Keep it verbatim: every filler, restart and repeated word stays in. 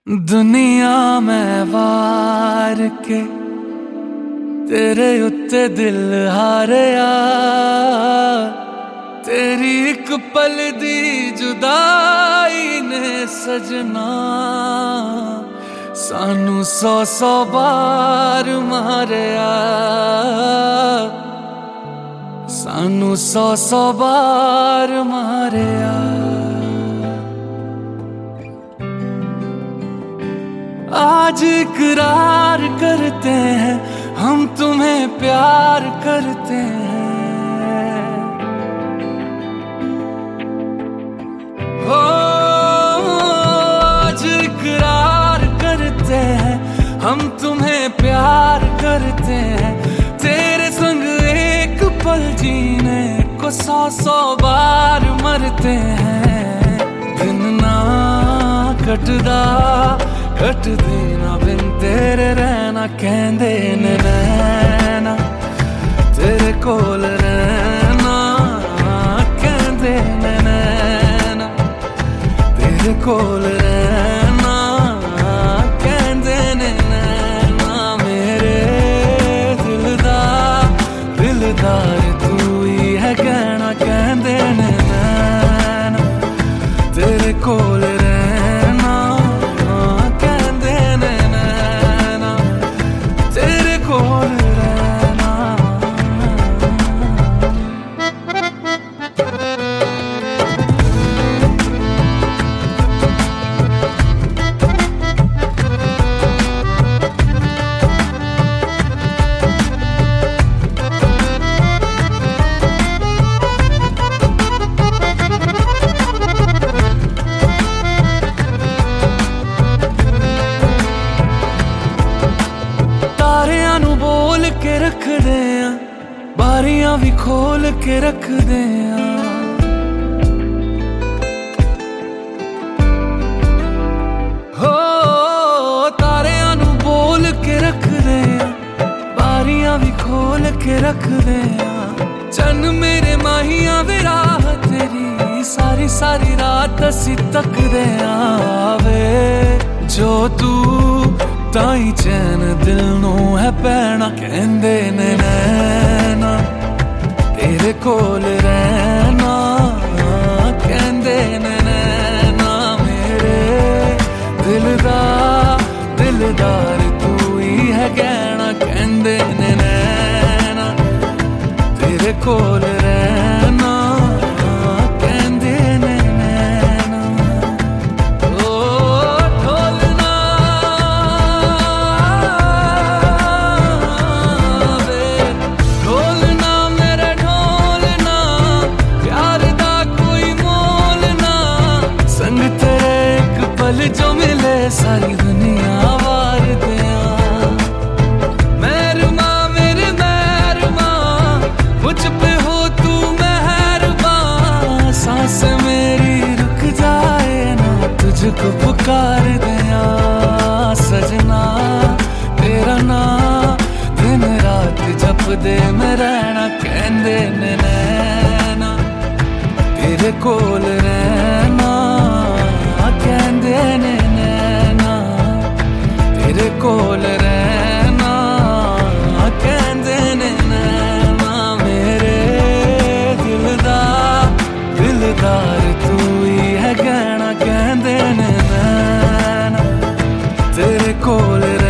दुनिया में वार के तेरे उत्ते दिल हारिया, तेरी एक पल दी जुदाई ने सजना सानू सौ सौ बार मारिया, सानू सौ सौ बार मारिया। आज इकरार करते हैं हम तुम्हें प्यार करते हैं, हो आज इकरार करते हैं हम तुम्हें प्यार करते हैं। तेरे संग एक पल जीने को सौ सौ बार मरते हैं। दिन ना कटदा कट देना बिन तेरे रहना कहंदे ने रहना, तेरे कोल रहना कहंदे ने रहना, तेरे कोल रहना कहंदे ने रहना। मेरे दिल दा दिलदार तू ही है कहना कहंदे ने रहना, तेरे कोल के रख दे, बारियां भी खोल के रख दे। हो तारियां नू बोल के रख दे, बारियां भी खोल के रख दे। चन मेरे माहिया वे राह तेरी सारी सारी रात असी तक दे आवे। जो तू ताई चैन दिल नू है पैना कहंदे ने नैना, तेरे कोल रहना कहंदे ने नैना। मेरे दिल दा दिलदार तू ही है कहना कहंदे ने नैना, तेरे कोल रहना कहंदे ने नैना। जो मिले सारी दुनिया वार दिया। मेहरमा मेरे मेहरमा मुझ पे हो तू मेहरबान, सांस मेरी रुक जाए ना तुझको पुकार दिया। सजना तेरा नाम दिन रात जप दे मैं रहना कहंदे ने नैना, तेरे कोल रहना कहंदे ने नैना, तेरे कोल रहना कहंदे ने नैना। मेरे दिल दा दिलदार तू ही है कहना कहंदे ने नैना, तेरे कोल